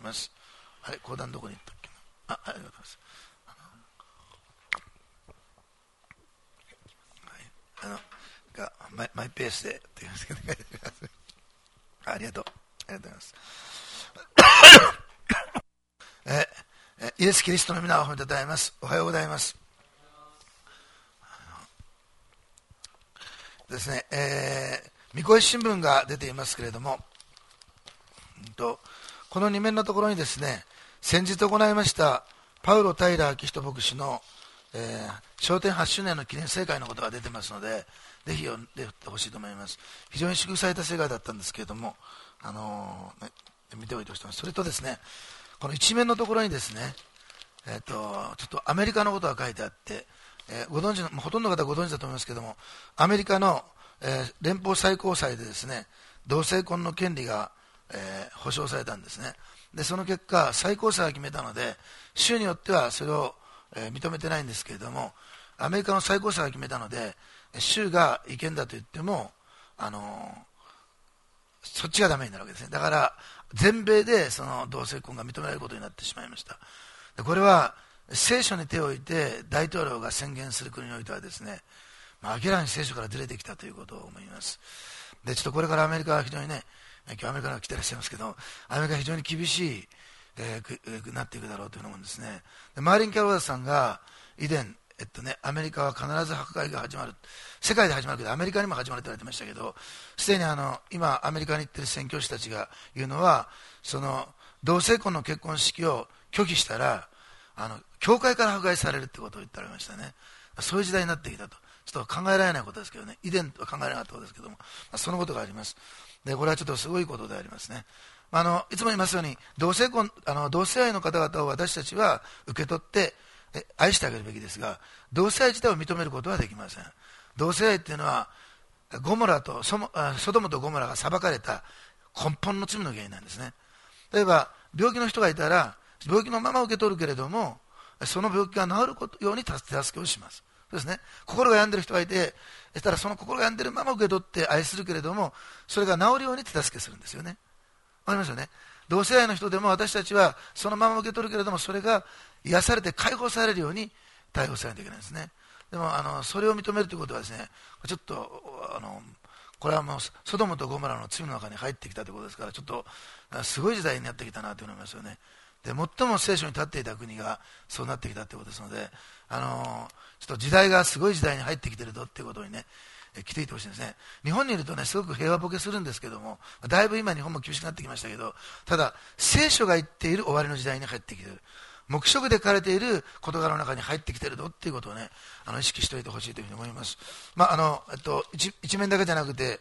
ます。あれ、講談どこに行ったっけな。ありがとうございます。マイペースでというありがとうございます。イエス・キリストの皆を褒めたたえます。おはようございます。ですね、三越新聞が出ていますけれども、この2面のところにですね、先日行いましたパウロ・タイラー明人牧師の、昇天8周年の記念聖会のことが出てますので、ぜひ読んでほしいと思います。非常に祝福された聖会だったんですけれども、見ておいてほしいと思います。それとですね、この一面のところにですね、ちょっとアメリカのことが書いてあって、ご存知のほとんどの方はご存知だと思いますけれども、アメリカの、連邦最高裁でですね、同性婚の権利が、保障されたんですね。でその結果、最高裁が決めたので、州によってはそれを、認めてないんですけれども、アメリカの最高裁が決めたので、州が違憲だと言っても、そっちがダメになるわけですね。だから全米でその同性婚が認められることになってしまいました。でこれは聖書に手を置いて大統領が宣言する国においてはですね、明らかに聖書からずれてきたということを思います。でちょっとこれからアメリカは非常にね、今日アメリカから来てらっしゃいますけど、アメリカは非常に厳しい、なっていくだろうという思うんですね。でマーリン・キャロラさんが以前アメリカは必ず迫害が始まる、世界で始まるけどアメリカにも始まると言われてましたけど、すでに今アメリカに行っている宣教師たちが言うのは、その同性婚の結婚式を拒否したら教会から迫害されるということを言っておられましたね。そういう時代になってきたと。ちょっと考えられないことですけどね、以前は考えられなかったことですけども、そのことがあります。でこれはちょっとすごいことでありますね。いつも言いますように、同性愛の方々を私たちは受け取って愛してあげるべきですが、同性愛自体を認めることはできません。同性愛っていうのはソドムとゴモラが裁かれた根本の罪の原因なんですね。例えば病気の人がいたら、病気のまま受け取るけれども、その病気が治るように手助けをします。そうですね。心が病んでる人がいて、したらその心が病んでるまま受け取って愛するけれども、それが治るように手助けするんですよね。わかりますよね。同性愛の人でも私たちはそのまま受け取るけれども、それが癒されて解放されるように対応されないといけないんですね。でもそれを認めるということはですね、ちょっとこれはもうソドムとゴモラの罪の中に入ってきたということですから、ちょっとすごい時代になってきたなと思いますよね。で最も聖書に立っていた国がそうなってきたということですので、ちょっと時代がすごい時代に入ってきているということにね、来ていてほしいんですね。日本にいるとね、すごく平和ボケするんですけども、だいぶ今日本も厳しくなってきましたけど、ただ聖書が言っている終わりの時代に入ってきている、黙示録で書かれている事柄の中に入ってきているということをね、意識しておいてほしいというふうに思います。一面だけじゃなくて、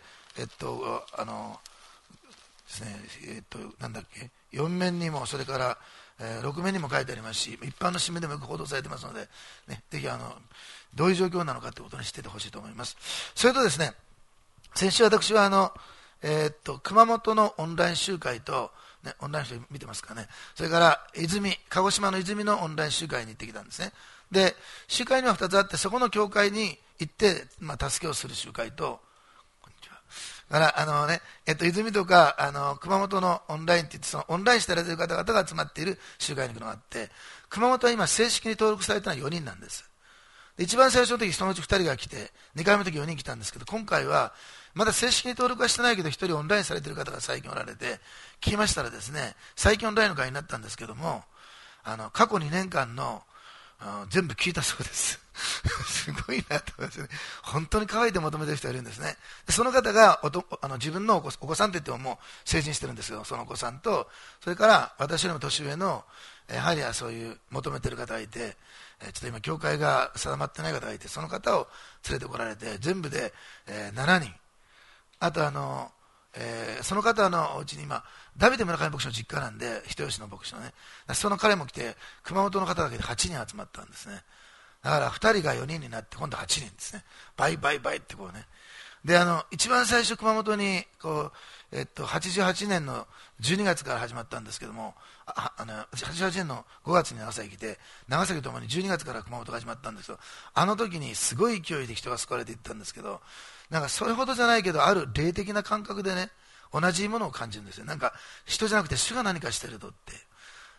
ですね、なんだっけ、4面にもそれから、6面にも書いてありますし、一般の新聞でもよく報道されていますので、ね、ぜひどういう状況なのかということに知っていてほしいと思います。それとですね、先週私は熊本のオンライン集会と、ね、オンライン集会見てますかね、それから鹿児島の泉のオンライン集会に行ってきたんですね。で集会には2つあって、そこの教会に行って、助けをする集会と、だから泉とか熊本のオンラインって言って、そのオンラインしてやられている方々が集まっている集会に行くのがあって、熊本は今正式に登録されたのは4人なんです。で一番最初の時そのうち2人が来て、2回目の時4人来たんですけど、今回はまだ正式に登録はしてないけど、1人オンラインされている方が最近おられて、聞きましたらですね、最近オンラインの会になったんですけども、過去2年間の全部聞いたそうですすごいなと思いますね。本当に可愛いと求めてる人がいるんですね。でその方が自分のお子さんといってももう成人してるんですよ。そのお子さんと、それから私よりも年上のやはりそういう求めてる方がいて、ちょっと今教会が定まってない方がいて、その方を連れてこられて、全部で、7人、あとその方のお家に今ダビデ村上牧師の実家なんで、人吉の牧師のね、その彼も来て、熊本の方だけで8人集まったんですね。だから2人が4人になって、今度8人ですね。倍ってこうね。で一番最初熊本に88年の12月から始まったんですけども、88年の5月に長崎に来て、長崎ともに12月から熊本が始まったんですけど、あの時にすごい勢いで人が救われていったんですけど、なんかそれほどじゃないけど、ある霊的な感覚でね、同じものを感じるんですよ。なんか人じゃなくて主が何かしてるとって。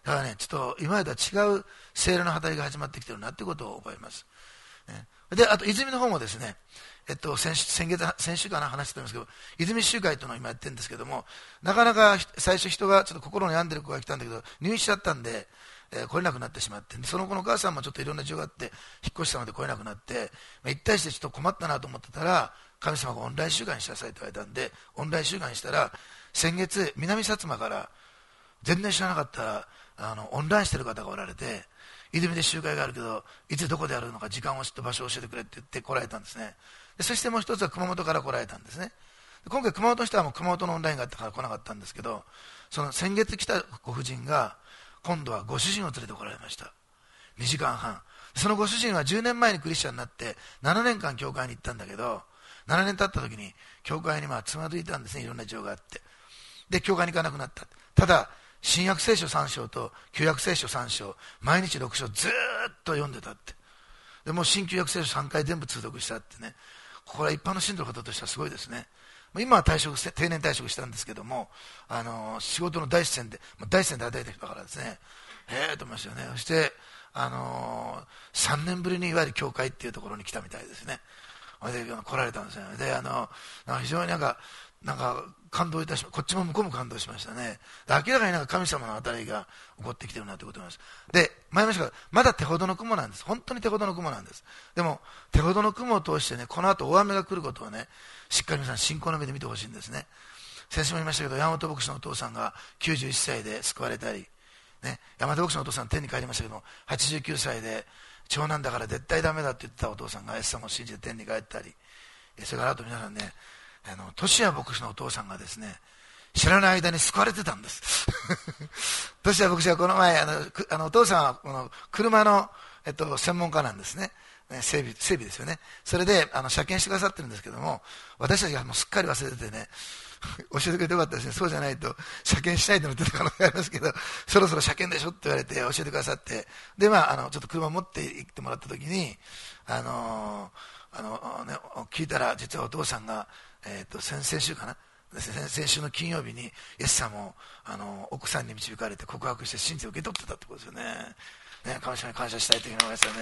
だからね、ちょっと今までとは違う聖霊の働きが始まってきてるなってことを覚えます。ね、で、あと、泉の方もですね、先週かな話してたんですけど、泉集会というのを今やってるんですけども、なかなか最初人がちょっと心に病んでる子が来たんだけど、入院しちゃったんで、来れなくなってしまって、その子のお母さんもちょっといろんな事情があって、引っ越したので来れなくなって、一体してちょっと困ったなと思ってたら、神様がオンライン集会にしなさいと言われたんで、オンライン集会にしたら、先月、南薩摩から、全然知らなかったオンラインしてる方がおられて、泉で集会があるけど、いつどこでやるのか時間を知って場所を教えてくれって言って来られたんですね。でそしてもう一つは熊本から来られたんですね。で今回熊本の人はもう熊本のオンラインがあったから来なかったんですけど、その先月来たご婦人が、今度はご主人を連れて来られました。2時間半。そのご主人は10年前にクリスチャンになって、7年間教会に行ったんだけど、7年経った時に、教会につまずいたんですね、いろんな事情があって。で、教会に行かなくなった。ただ、新約聖書3章と旧約聖書3章、毎日6章ずーっと読んでたって。でもう新旧約聖書3回全部通読したってね。これは一般の信徒の方としてはすごいですね。今は定年退職したんですけども、仕事の第一線で働いた人だからですね、へえと思いましたよね。そして、3年ぶりにいわゆる教会っていうところに来たみたいですね。で来られたんですよ。で、非常になんか感動いたしました。こっちも向こうも感動しましたね。明らかに神様の働きが起こってきてるなということなんです。で、前も言いましたが、まだ手ほどの雲なんです。本当に手ほどの雲なんです。でも、手ほどの雲を通してね、この後大雨が来ることをね、しっかり皆さん信仰の目で見てほしいんですね。先週も言いましたけど、山本牧師のお父さんが91歳で救われたり、ね、山本牧師のお父さん天に帰りましたけど、89歳で長男だから絶対ダメだって言ってたお父さんがイエス様を信じて天に帰ったり、それからあと皆さんね、トシヤ牧師のお父さんがですね、知らない間に救われてたんです。トシヤ牧師はこの前、お父さんはこの車の、専門家なんですね。整備ですよね。それで車検してくださってるんですけども、私たちがもうすっかり忘れててね、教えてくれてよかったですね。そうじゃないと車検しないとのってた可能性がありますけど、そろそろ車検でしょって言われて教えてくださって、でちょっと車を持って行ってもらった時に、聞いたら実はお父さんが、先週かな、先週の金曜日にイエス様を奥さんに導かれて告白して信じて受け取ってたってことですよね。神様に感謝したいというふうに思いますよね。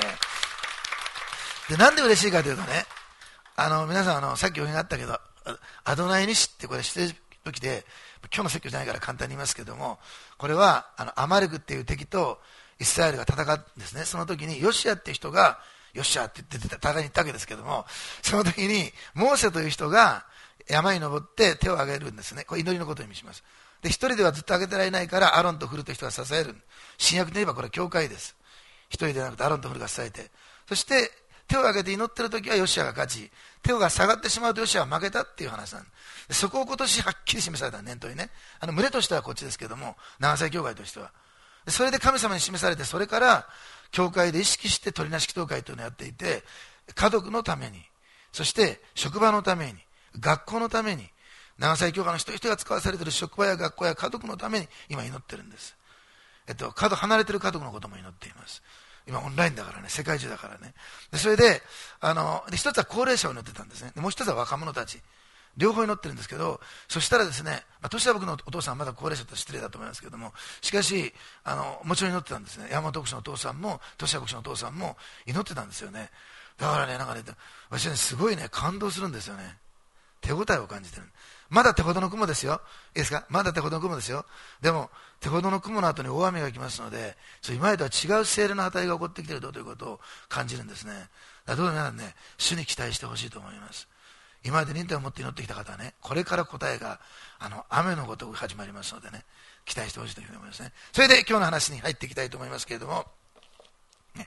で、なんで嬉しいかというとね、皆さんさっきお話があったけど、アドナイニシってこれ知ってる時で、今日の説教じゃないから簡単に言いますけども、これはアマレクっていう敵とイスラエルが戦うんですね。その時にヨシアっていう人がよっしゃって言って戦いに行ったわけですけども、その時にモーセという人が山に登って手を挙げるんですね。これ祈りのことを意味します。で、一人ではずっと挙げてられないからアロンとフルという人が支える。新約で言えばこれは教会です。一人ではなくてアロンとフルが支えて、そして手を挙げて祈ってる時はヨシアが勝ち、手が下がってしまうとヨシアは負けたっていう話なんです。そこを今年はっきり示された念頭にね、群れとしてはこっちですけども、長崎教会としては。それで神様に示されて、それから教会で意識して取りなし祈祷会というのをやっていて、家族のために、そして職場のために、学校のために、長崎教会の一人一人が使わされている職場や学校や家族のために今祈ってるんです。離れている家族のことも祈っています。今オンラインだからね、世界中だからね。でそれで、一つは高齢者を祈ってたんですね。でもう一つは若者たち。両方祈ってるんですけど、そしたらですね、年は僕のお父さんはまだ高齢者と失礼だと思いますけども、しかし、もちろん祈ってたんですね。山本牧師のお父さんも、年は牧師のお父さんも祈ってたんですよね。だからね、私はね、すごいね、感動するんですよね。手応えを感じてる。まだ手ほどの雲ですよ。いいですか？まだ手ほどの雲ですよ。でも、手ほどの雲の後に大雨が来ますので、今までとは違う聖霊の働きが起こってきているということを感じるんですね。だからどうぞ皆さんね、主に期待してほしいと思います。今まで忍耐を持って祈ってきた方はね、これから答えが、雨のごとく始まりますのでね、期待してほしいというふうに思いますね。それで今日の話に入っていきたいと思いますけれども、ね、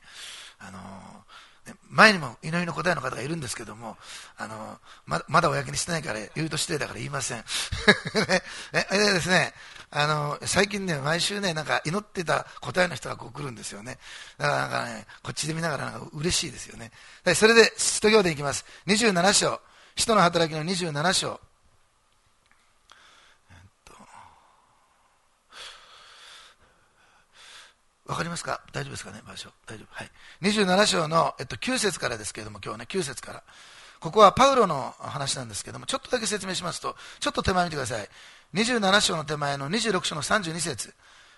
前にも祈りの答えの方がいるんですけども、まだ公にしてないから言うと失礼だから言いません。でですね、最近ね、毎週ね、祈ってた答えの人が来るんですよね。だからね、こっちで見ながら嬉しいですよね。それで、使徒行伝いきます。27章、使徒の働きの27章。わかりますか？大丈夫ですかね？場所。大丈夫。はい。27章の、9節からですけれども、今日はね、9節から。ここはパウロの話なんですけれども、ちょっとだけ説明しますと、ちょっと手前見てください。27章の手前の26章の32節。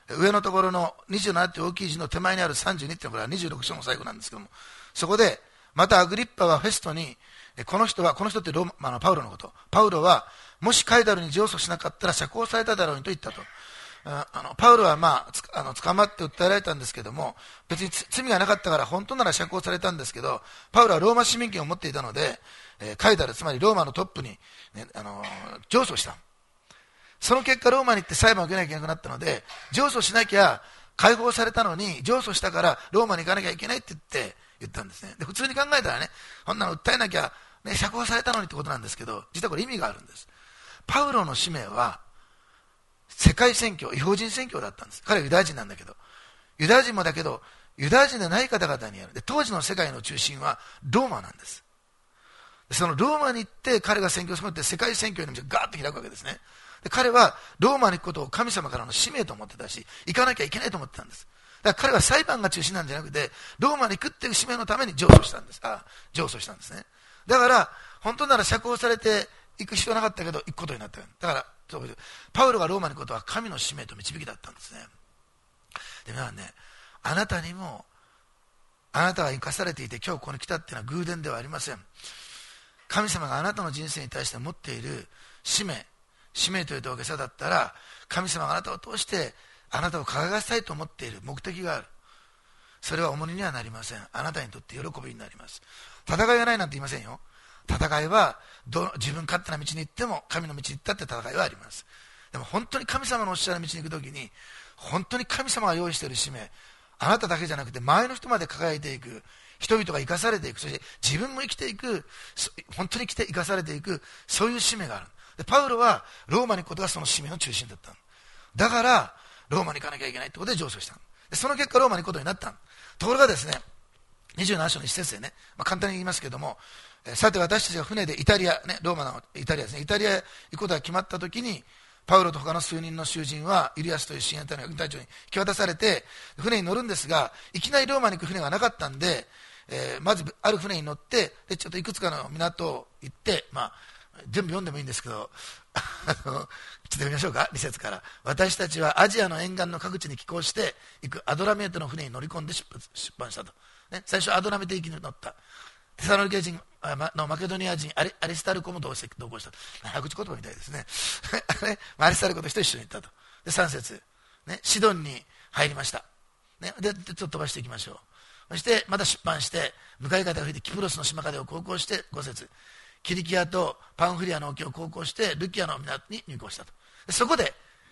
上のところの27って大きい字の手前にある32っていうのはこれは26章の最後なんですけども、そこでまたアグリッパはフェストに、この人ってパウロのこと、パウロはもしカイサルに上訴しなかったら釈放されただろうにと言ったと。パウロは捕まって訴えられたんですけども、別に罪がなかったから本当なら釈放されたんですけど、パウロはローマ市民権を持っていたので、カイサル、つまりローマのトップに、上訴した。その結果ローマに行って裁判を受けなきゃいけなくなったので、上訴しなきゃ解放されたのに、上訴したからローマに行かなきゃいけないって言ったんですね。で普通に考えたらね、こんなの訴えなきゃ、ね、釈放されたのにってことなんですけど、実はこれ意味があるんです。パウロの使命は世界宣教、異邦人宣教だったんです。彼はユダヤ人なんだけど、ユダヤ人もだけどユダヤ人でない方々にやる。で当時の世界の中心はローマなんです。そのローマに行って彼が宣教するって世界宣教の道がガーッと開くわけですね。で彼はローマに行くことを神様からの使命と思ってたし、行かなきゃいけないと思ってたんです。だから彼は裁判が中心なんじゃなくて、ローマに行くっていう使命のために上訴したんです。ね。だから本当なら釈放されて行く必要なかったけど行くことになった。だからパウロがローマに行くことは神の使命と導きだったんですね。で皆さんね、あなたにも、あなたが生かされていて今日ここに来たっていうのは偶然ではありません。神様があなたの人生に対して持っている使命という大げさだったら、神様があなたを通してあなたを輝かせたいと思っている目的がある。それは重荷にはなりません。あなたにとって喜びになります。戦いがないなんて言いませんよ。戦いは自分勝手な道に行っても神の道に行ったって戦いはあります。でも本当に神様のおっしゃる道に行くときに、本当に神様が用意している使命、あなただけじゃなくて周りの人まで輝いていく、人々が生かされていく、そして自分も生きていく、本当に生かされていく、そういう使命がある。でパウロはローマに行くことがその使命の中心だった。だからローマに行かなきゃいけないってことで上訴した。でその結果ローマに行くことになった。ところがですね、27章の一節でね、簡単に言いますけども、さて私たちが船でイタリア、ね、ローマのイタリアですね、イタリアへ行くことが決まったときに、パウロと他の数人の囚人はイリアスという親衛隊の隊長に引き渡されて船に乗るんですが、いきなりローマに行く船がなかったんで、まずある船に乗って、でちょっといくつかの港を行って、全部読んでもいいんですけどちょっと読みましょうか。2節から、私たちはアジアの沿岸の各地に寄港して行くアドラメートの船に乗り込んで出版したと、ね、最初アドラメテ行きに乗った。テサロニケ人のマケドニア人アリスタルコも同行した。早口言葉みたいですねアリスタルコと一緒に行ったと。で3節、ね、シドンに入りました、ね、でちょっと飛ばしていきましょう。そしてまた出版して向かい風が吹いてキプロスの島風を航行して5節、キリキアとパンフリアの沖を航行してルキアの港に入港したと。でそこで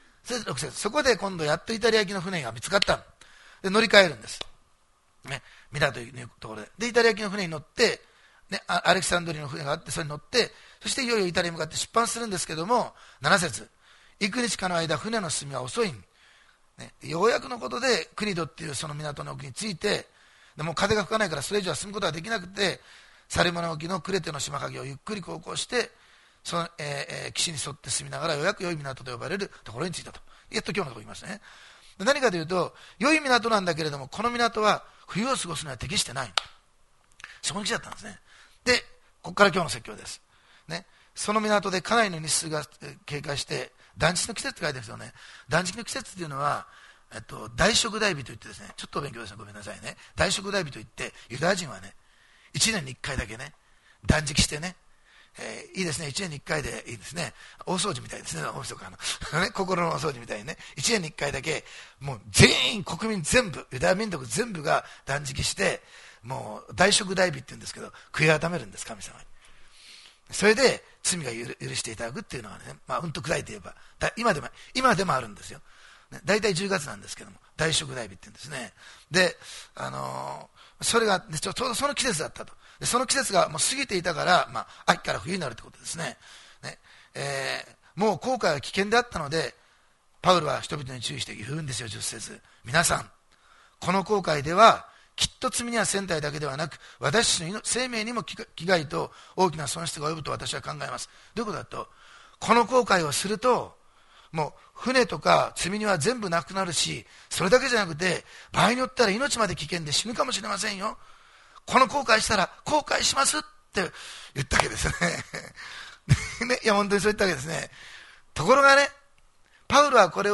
6節、そこで今度やっとイタリア行きの船が見つかった。で乗り換えるんです、ね、港というところでイタリア行きの船に乗って、ね、アレキサンドリの船があってそれに乗って、そしていよいよイタリアに向かって出版するんですけども、7節、幾日かの間船の進みは遅い、ね、ようやくのことでクニドっていうその港の沖に着いて、でもう風が吹かないからそれ以上は進むことができなくて、サルモナ沖のクレテの島影をゆっくり航行してその、岸に沿って進みながらようやく良い港と呼ばれるところに着いたと。やっと今日のところ言いましたね。何かというと、良い港なんだけれどもこの港は冬を過ごすのは適してない、そこに来ちゃったんですね。でここから今日の説教です、ね、その港でかなりの日数が経過して断食の季節って書いてあるんですよね。断食の季節っていうのは大食大日といってですね、ちょっとお勉強ですね、ごめんなさいね。大食大日といってユダヤ人はね1年に1回だけね断食してね、いいですね、1年に1回でいいですね、大掃除みたいですね、大晦日のね、心の大掃除みたいにね、1年に1回だけもう全員国民全部ユダヤ民族全部が断食して、もう大食大日って言うんですけど悔い改めるんです、神様に。それで罪が許していただくっていうのはね、うんと砕いて言えば今でもあるんですよ。大体10月なんですけども大食大日って言うんですね。で、それがちょうどその季節だったと。でその季節がもう過ぎていたから、秋から冬になるってことですね。もう航海は危険であったのでパウロは人々に注意して言うんですよ、10節、皆さんこの航海ではきっと罪には船体だけではなく私たちの生命にも危害と大きな損失が及ぶと私は考えます。どういうことだと、この航海をするともう船とか積み荷は全部なくなるし、それだけじゃなくて場合によったら命まで危険で死ぬかもしれませんよ。この後悔したら後悔しますって言ったわけですねいや本当にそう言ったわけですね。ところがね、パウロはこれを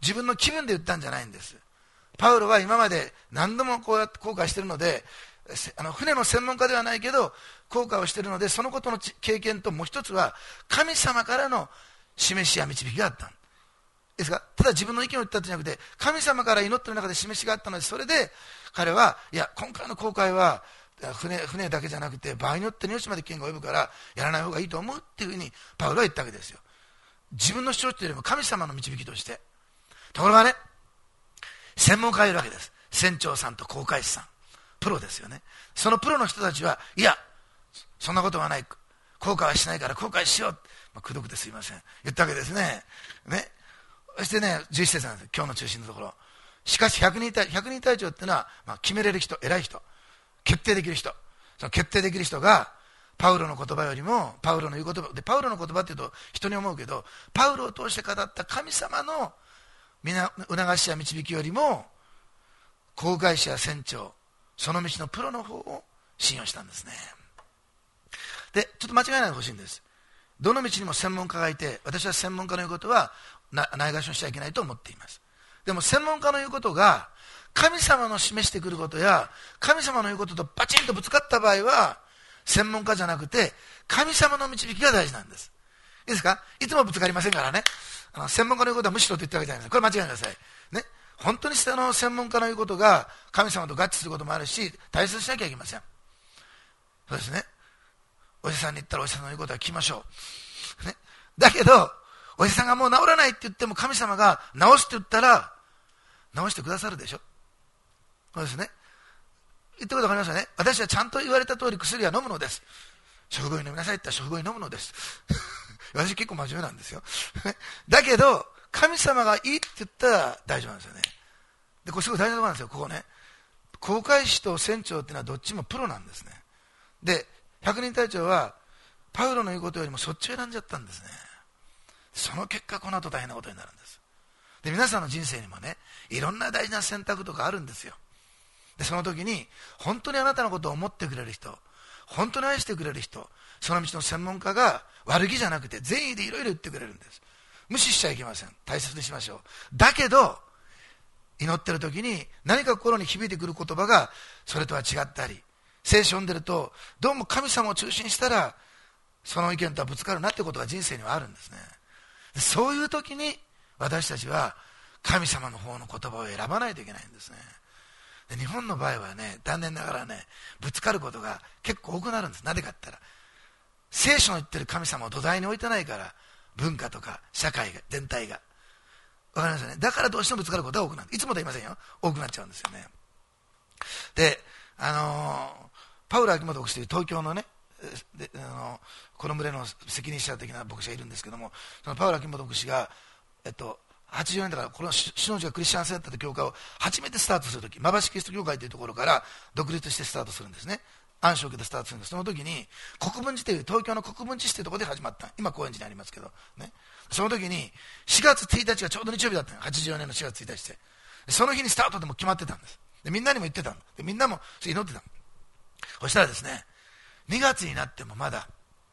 自分の気分で言ったんじゃないんです。パウロは今まで何度もこうやって航海しているので、船の専門家ではないけど航海をしているので、そのことの経験と、もう一つは神様からの示しや導きがあったんですが、ただ自分の意見を言ったんじゃなくて、神様から祈っている中で示しがあったので、それで彼は、いや今回の航海は船だけじゃなくて、場合によって命まで危険が及ぶからやらない方がいいと思うっていうふうにパウロは言ったわけですよ。自分の主張というよりも神様の導きとして。ところがね、専門家がいるわけです。船長さんと航海士さん、プロですよね。そのプロの人たちは、いやそんなことはない、航海はしないから航海しよう、くどくてすいません言ったわけですね。そしてね、11節なんです、今日の中心のところ。しかし100人隊長っていうのは、決めれる人、偉い人、決定できる人、その決定できる人がパウロの言葉よりも、パウロの言う言葉で、パウロの言葉っていうと人に思うけど、パウロを通して語った神様の促しや導きよりも、航海士や船長、その道のプロの方を信用したんですね。で、ちょっと間違えないでほしいんです。どの道にも専門家がいて、私は専門家の言うことはないがしろにしちゃいけないと思っています。でも専門家の言うことが神様の示してくることや神様の言うこととバチンとぶつかった場合は、専門家じゃなくて神様の導きが大事なんです。いいですか。いつもぶつかりませんからね。専門家の言うことはむしろと言ったわけじゃないです。これ間違えないでくださいね。本当に専門家の言うことが神様と合致することもあるし、大切にしなきゃいけません。そうですね。お医者さんに行ったらお医者さんの言うことは聞きましょう、ね、だけどお医者さんがもう治らないって言っても、神様が治すって言ったら治してくださるでしょ。そうですね。言ってことわかりますよね。私はちゃんと言われた通り薬は飲むのです。食後に飲みなさいって言ったら食後に飲むのです私結構真面目なんですよだけど神様がいいって言ったら大丈夫なんですよね。でこれすごい大事なところなんですよ。ここね、航海士と船長っていうのはどっちもプロなんですね。で100人隊長はパウロの言うことよりもそっちを選んじゃったんですね。その結果この後大変なことになるんです。で皆さんの人生にもね、いろんな大事な選択とかあるんですよ。でその時に本当にあなたのことを思ってくれる人、本当に愛してくれる人、その道の専門家が悪気じゃなくて善意でいろいろ言ってくれるんです。無視しちゃいけません。大切にしましょう。だけど祈ってる時に何か心に響いてくる言葉がそれとは違ったり、聖書を読んでるとどうも神様を中心にしたらその意見とはぶつかるなってことが人生にはあるんですね。そういう時に私たちは神様の方の言葉を選ばないといけないんですね。で日本の場合はね、残念ながらね、ぶつかることが結構多くなるんです。なぜかって言ったら聖書の言ってる神様を土台に置いてないから、文化とか社会が全体がわかりますよね。だからどうしてもぶつかることは多くなる。いつもとは言いませんよ、多くなっちゃうんですよね。でパウロ・秋元牧師という東京のね、この群れの責任者的な牧師がいるんですけども、そのパウロ・秋元牧師が、80年だから、この篠内がクリスチャンセンターという教会を初めてスタートするとき、馬橋キリスト教会というところから独立してスタートするんですね。暗証を受けてスタートするんです。その時に国分寺という東京の国分寺市というところで始まった。今高円寺にありますけどね。その時に4月1日がちょうど日曜日だったの。84年の4月1日で、その日にスタートでも決まってたんです。でみんなにも言ってたので、みんなも祈ってたの。そしたらですね、2月になってもまだ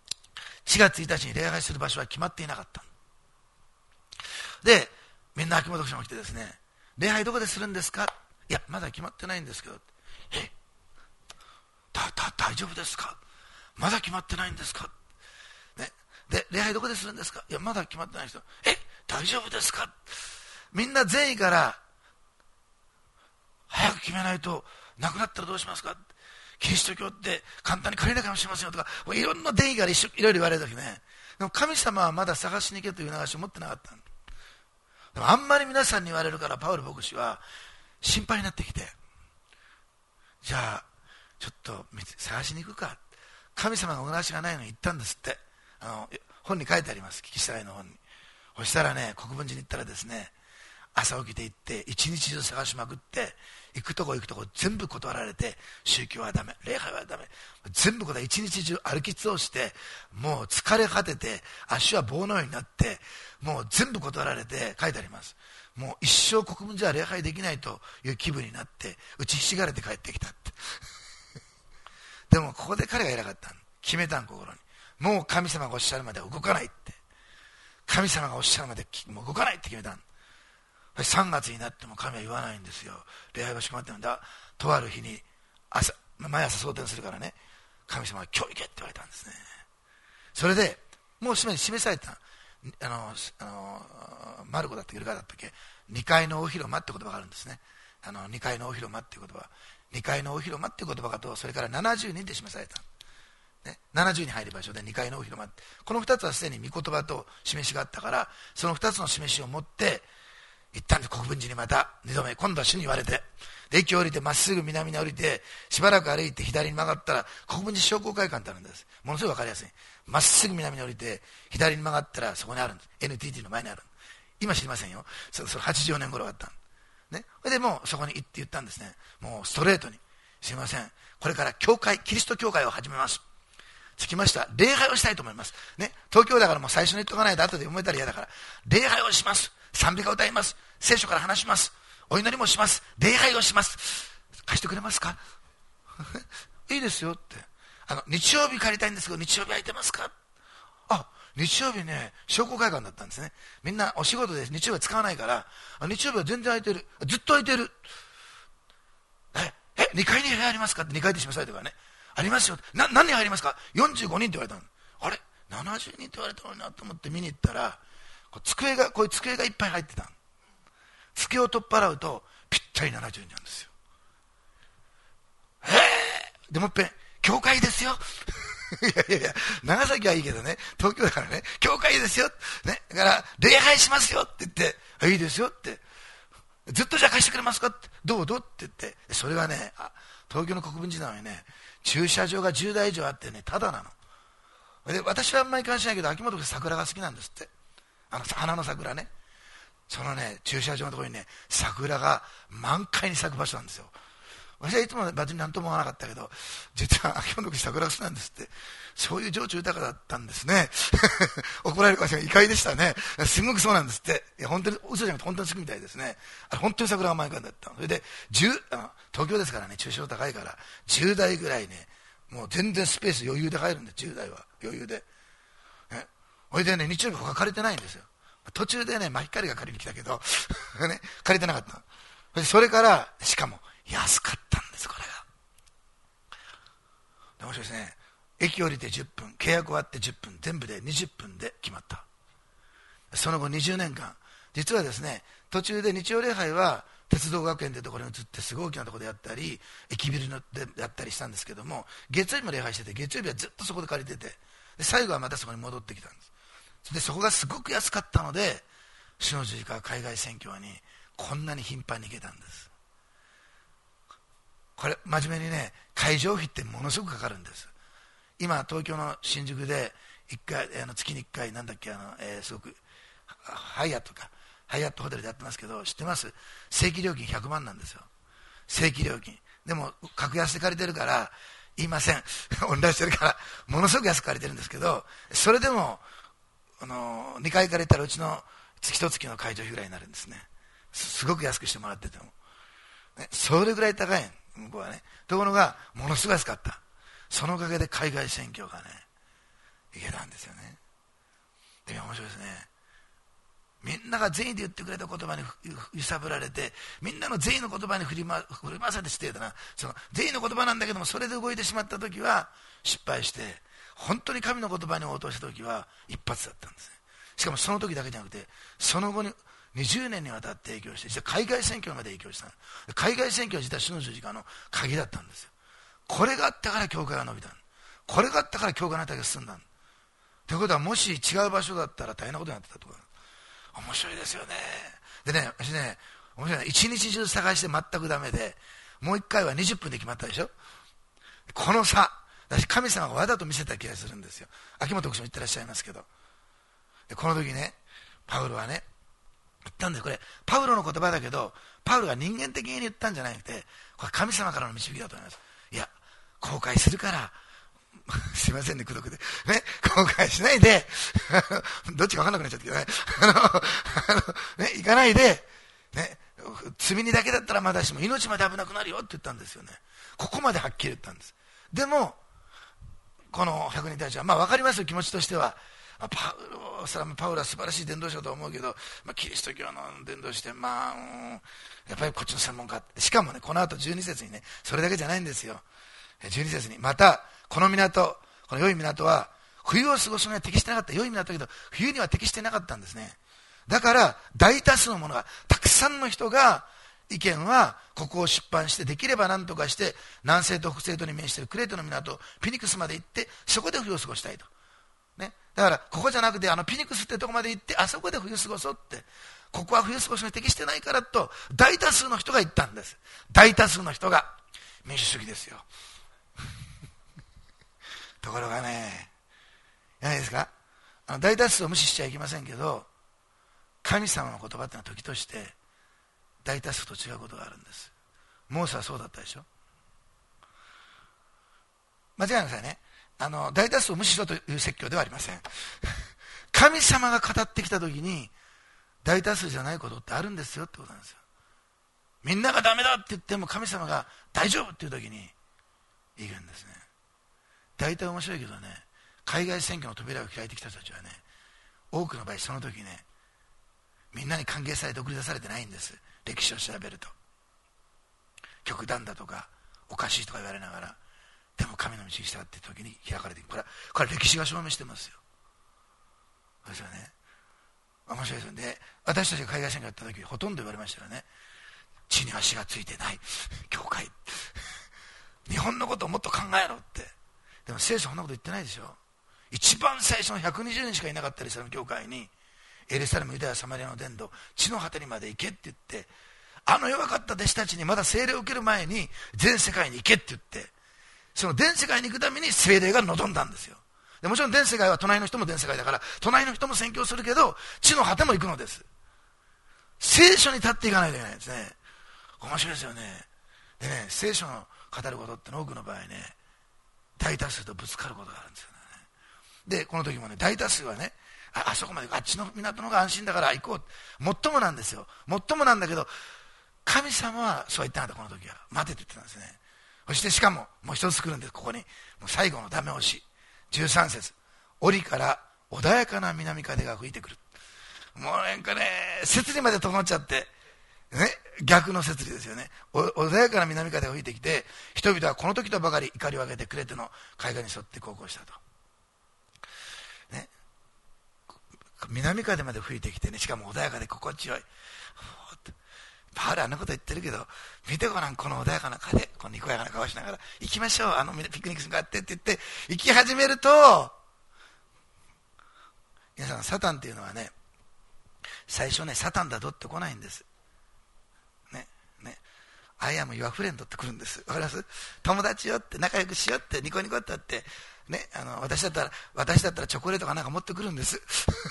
4月1日に礼拝する場所は決まっていなかった。でみんな秋元牧師も来てですね、礼拝どこでするんですか。いやまだ決まってないんですけど。大丈夫ですか、まだ決まってないんですか、ね、で礼拝どこでするんですか。いやまだ決まってない人。大丈夫ですか。みんな善意から早く決めないとなくなったらどうしますか。キリスト教って簡単に借りないかもしれませんよとか、いろんな善意からいろいろ言われるときね。でも神様はまだ探しに行けという促しを持ってなかった。でもあんまり皆さんに言われるからパウロ牧師は心配になってきて、じゃあちょっと探しに行くか。神様のお話がないのに行ったんですって。本に書いてあります、聞き従いの本に。そしたらね、国分寺に行ったらですね、朝起きて行って一日中探しまくって、行くとこ全部断られて、宗教はダメ、礼拝はダメ、全部ことは一日中歩き通して、もう疲れ果てて足は棒のようになって、もう全部断られて、書いてあります。もう一生国分寺は礼拝できないという気分になって打ちひしがれて帰ってきたってでもここで彼が偉かったん、決めたん、心に。もう神様がおっしゃるまでは動かないって。神様がおっしゃるまでもう動かないって決めたん。 3月になっても神は言わないんですよ。礼拝が閉まってるんだ。とある日に毎朝蒼天するからね、神様が今日行けって言われたんですね。それでもう示されたマルコだったっけルカだったっけ、2階のお広間って言葉があるんですね。2階のお広間っていう言葉、2階のお広間っていう言葉がと、それから70人で示された、ね、70人入る場所で2階のお広間、この2つはすでに御言葉と示しがあったから、その2つの示しを持って行ったんです。国分寺にまた2度目、今度は主に言われて、で駅を降りてまっすぐ南に降りてしばらく歩いて左に曲がったら国分寺商工会館ってあるんです。ものすごい分かりやすい。まっすぐ南に降りて左に曲がったらそこにあるんです。 NTT の前にある。今知りませんよ。それ84年頃あったね。それでもうそこに行って言ったんですね。もうストレートに、すいません、これからキリスト教会を始めます。つきました、礼拝をしたいと思います、ね、東京だからもう最初に言っとかないと後で読めたら嫌だから、礼拝をします、賛美歌を歌います、聖書から話します、お祈りもします、礼拝をします、貸してくれますかいいですよって、日曜日借りたいんですけど日曜日空いてますか。日曜日ね、商工会館だったんですね。みんなお仕事で日曜日は使わないから、日曜日は全然空いてる、ずっと空いてる。2階に部屋ありますかって、2階で示されてからね、ありますよ。何人入りますか。45人って言われたの。あれ70人って言われたのになと思って見に行ったら、こういう机がいっぱい入ってたの。机を取っ払うとぴったり70人なんですよ。でもっぺん、教会ですよいや長崎はいいけどね、東京だからね、教会ですよ、ね、だから礼拝しますよって言って、いいですよって、ずっとじゃあ貸してくれますかって、どうって言って、それがね、東京の国分寺なのにね、駐車場が10台以上あってね、ただなので、私はあんまり関係ないけど秋元君桜が好きなんですって、花の桜ね、そのね駐車場のところにね桜が満開に咲く場所なんですよ。私はいつも別に何とも思わなかったけど、実は秋元君桜が好きなんですって。そういう情緒豊かだったんですね怒られるかもしれない、意外でしたね。すごくそうなんですって。いや本当に嘘じゃなくて本当に好きみたいですね。本当に桜が満開だったの。それで東京ですからね、駐車場高いから10台ぐらいね、もう全然スペース余裕で入るんで、10台は余裕で、それでね、日曜日他借りてないんですよ。途中でね、巻き借りが借りに来たけどね、借りてなかったの。それからしかも安かったんです、これが。面白いですね。駅降りて10分、契約終わって10分、全部で20分で決まった。その後20年間、実はですね、途中で日曜礼拝は鉄道学園というところに移ってすごい大きなところでやったり、駅ビルでやったりしたんですけども、月曜日も礼拝してて、月曜日はずっとそこで借りてて、で最後はまたそこに戻ってきたんです。でそこがすごく安かったので、主の十字架は海外宣教にこんなに頻繁に行けたんです。これ真面目にね、会場費ってものすごくかかるんです。今東京の新宿で1回月に1回なんだっけ、すごくハイアットホテルでやってますけど、知ってます？正規料金100万なんですよ、正規料金。でも格安で借りてるから言いませんオンラインしてるからものすごく安く借りてるんですけど、それでも2回借りたらうちの一月の会場費ぐらいになるんですね。すごく安くしてもらってても、ね、それぐらい高い向こうはね。ところがものすごい安かった。そのおかげで海外宣教がねいけたんですよね。で面白いですね。みんなが善意で言ってくれた言葉に揺さぶられて、みんなの善意の言葉に振り回されてしてたな、その善意の言葉なんだけども、それで動いてしまった時は失敗して、本当に神の言葉に応答した時は一発だったんですね。しかもその時だけじゃなくて、その後に20年にわたって影響して、実は海外宣教まで影響した。海外宣教は実は主の十字架の鍵だったんですよ。これがあったから教会が伸びた。これがあったから教会の働きが進んだ。ということは、もし違う場所だったら大変なことになってたとか。面白いですよね。でね、私ね、面白いね、一日中探して全くダメで、もう一回は20分で決まったでしょ。この差、私神様がわざと見せた気がするんですよ。秋元牧師も言ってらっしゃいますけど。でこの時ね、パウロはね言ったんです。これパウロの言葉だけど、パウロが人間的に言ったんじゃなくて、これ神様からの導きだと思います。いや、後悔するからすいませんね、くどくでね、後悔しないでどっちか分かんなくなっちゃったけどね行かないでね、罪にだけだったらまだしも命まで危なくなるよって言ったんですよね。ここまではっきり言ったんです。でもこの100人たちは、まあ分かりますよ、気持ちとしては。 パウロは素晴らしい伝道師だと思うけど、キリスト教の伝道師ってやっぱりこっちの専門家。しかもね、この後12節にね、それだけじゃないんですよ。12節にまたこの港、この良い港は冬を過ごすのには適してなかった。良い港だけど冬には適してなかったんですね。だから大多数のものが、たくさんの人が意見はここを出版して、できれば何とかして南西と北西とに面しているクレートの港ピニクスまで行って、そこで冬を過ごしたいと、ね、だからここじゃなくてピニクスってとこまで行って、あそこで冬過ごそうって、ここは冬過ごすのに適してないからと大多数の人が言ったんです。大多数の人が。民主主義ですよところがね、ないですか、大多数を無視しちゃいけませんけど、神様の言葉ってのは時として大多数と違うことがあるんです。モーセはそうだったでしょ。間違いなさいね、大多数を無視しろという説教ではありません神様が語ってきたときに大多数じゃないことってあるんですよってことなんですよ。みんながダメだって言っても神様が大丈夫っていうときに言うんですね。大体面白いけどね、海外選挙の扉を開いてきた人たちはね、多くの場合その時ね、みんなに歓迎されて送り出されてないんです。歴史を調べると極端だとかおかしいとか言われながら、でも神の道に従っている時に開かれていく。これは歴史が証明してますよ。そうですよね。面白いですよね。私たちが海外選挙やった時ほとんど言われましたよね。地に足がついてない教会日本のことをもっと考えろって。でも聖書そんなこと言ってないでしょ。一番最初の120人しかいなかったエルサレム教会に、エルサレム、ユダヤ、サマリアの伝道、地の果てにまで行けって言って、弱かった弟子たちにまだ聖霊を受ける前に全世界に行けって言って、その全世界に行くために聖霊が望んだんですよ。でもちろん全世界は隣の人も全世界だから、隣の人も宣教するけど、地の果ても行くのです。聖書に立っていかないといけないんですね。面白いですよね。でね、聖書の語ることって多くの場合ね、大多数とぶつかることがあるんですよね。でこの時もね、大多数はね、あそこまであっちの港の方が安心だから行こう、もっともなんですよ。もっともなんだけど、神様はそう言ってなかった。この時は待てって言ってたんですね。そしてしかももう一つ来るんです。ここにもう最後のダメ押し、13節、檻から穏やかな南風が吹いてくる。もうなんかね、摂理まで整っちゃってね、逆の摂理ですよね。穏やかな南風が吹いてきて、人々はこの時とばかり怒りを上げてクレテの海岸に沿って航行したと、ね、南風まで吹いてきてね、しかも穏やかで心地よい。パウルあんなこと言ってるけど、見てごらんこの穏やかな風、このにこやかな顔しながら行きましょう、ピクニックに向かってって言って行き始めると、皆さんサタンっていうのはね、最初ね、サタンだとって来ないんです。I am your friend って来るんです。わかります？友達よって仲良くしようってニコニコってあって、ね、私だったらチョコレートかなんか持ってくるんです。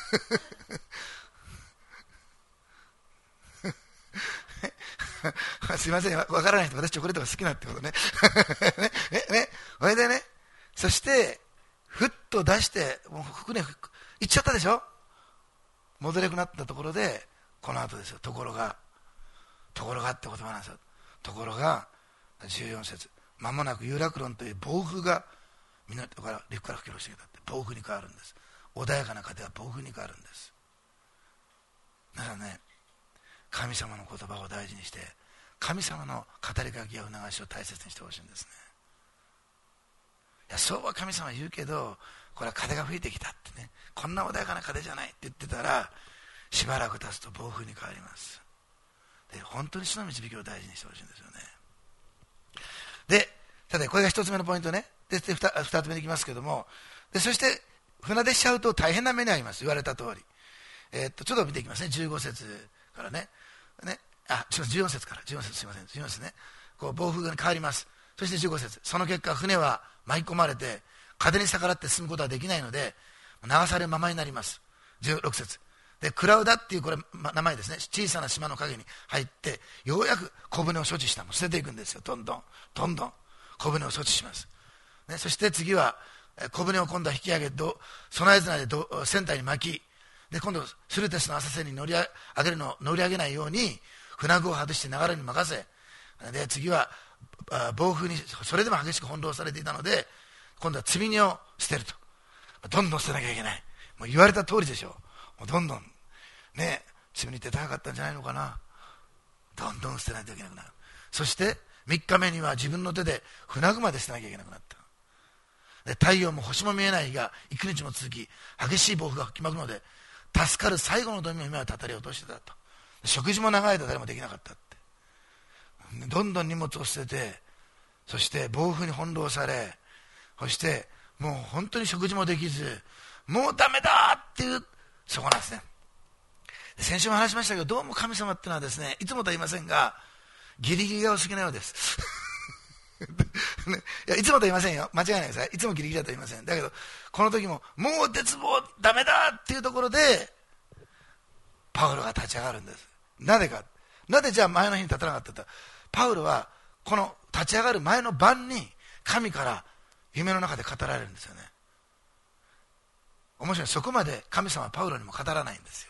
すいません、わからない人、私チョコレートが好きなってことね。ね、それでね、そしてふっと出してもう服ね行っちゃったでしょ。戻れなくなったところでこの後ですよ。ところがって言葉なんですよ。ところが14節、間もなくユーラクロンという暴風が港から陸から吹き下ろしてきたって、暴風に変わるんです。穏やかな風は暴風に変わるんです。だからね、神様の言葉を大事にして、神様の語りかけや促しを大切にしてほしいんですね。いや、そうは神様は言うけど、これは風が吹いてきたってね、こんな穏やかな風じゃないって言ってたら、しばらく経つと暴風に変わります。で、本当に主の導きを大事にしてほしいんですよね。で、さてこれが一つ目のポイントね。で、二つ目に行きますけども、でそして船出しちゃうと大変な目に遭います。言われた通り。ちょっと見ていきますね。15節からね。14節から。14節すいません。14節ね。こう暴風に変わります。そして15節。その結果、船は巻き込まれて、風に逆らって進むことはできないので、流されるままになります。16節。で、クラウダっていうこれ、名前ですね。小さな島の陰に入って、ようやく小船を処置した。もう捨てていくんですよ。どんどん小船を処置します。ね、そして次は、小船を今度は引き上げ、備え綱で船体に巻き、で今度スルテスの浅瀬に乗り上げないように船具を外して流れに任せ、で次は暴風にそれでも激しく翻弄されていたので、今度は積み荷を捨てると。どんどん捨てなきゃいけない。 もう言われた通りでしょ。もうどんどんね、罪に手高かったんじゃないのかな。どんどん捨てないといけなくなる。そして3日目には自分の手で船具まで捨てなきゃいけなくなった。で太陽も星も見えない日が幾日も続き、激しい暴風が吹きまくので、助かる最後の富を今はたたり落としてたと。食事も長い間誰もできなかったって。どんどん荷物を捨てて、そして暴風に翻弄され、そしてもう本当に食事もできず、もうダメだっていう、そこなんですね。先週も話しましたけど、どうも神様っていうのはですね、いつもとは言いませんが、ギリギリがお好きなようですいや、いつもとは言いませんよ、間違いないです。いつもギリギリだとは言いません。だけどこの時ももう絶望ダメだっていうところでパウロが立ち上がるんです。なぜか、なぜじゃあ前の日に立たなかったか。パウロはこの立ち上がる前の晩に神から夢の中で語られるんですよね。面白い。そこまで神様はパウロにも語らないんですよ。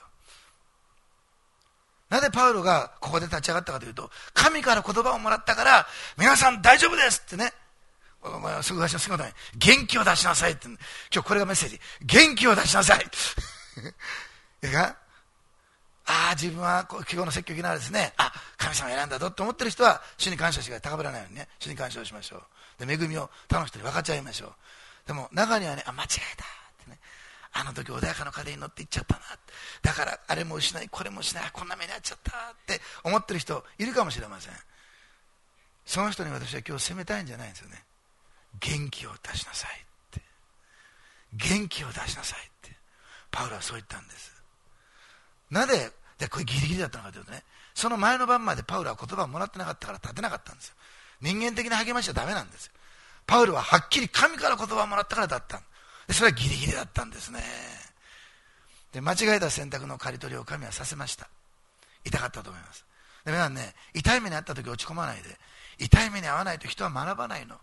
なぜパウロがここで立ち上がったかというと、神から言葉をもらったから、皆さん大丈夫ですってね、すぐ私の姿に元気を出しなさいって、今日これがメッセージ、元気を出しなさいいいか、自分は今日の説教聞きながらですね、神様選んだぞと思ってる人は主に感謝して高ぶらないようにね、主に感謝をしましょう。で恵みを他の人に分かち合いましょう。でも中にはね、間違えたってね、あの時穏やかな風に乗っていっちゃったな、だからあれも失いこれも失い、こんな目に遭っちゃったって思ってる人いるかもしれません。その人に私は今日責めたいんじゃないんですよね。元気を出しなさいって、元気を出しなさいってパウロはそう言ったんです。なぜこれギリギリだったのかというとね、その前の晩までパウロは言葉をもらってなかったから立てなかったんですよ。人間的な励ましはダメなんですよ。パウロははっきり神から言葉をもらったからだったで、それはギリギリだったんですね。で間違えた選択の刈り取りを神はさせました。痛かったと思います。で皆さんね、痛い目に遭った時落ち込まないで、痛い目に遭わないと人は学ばないの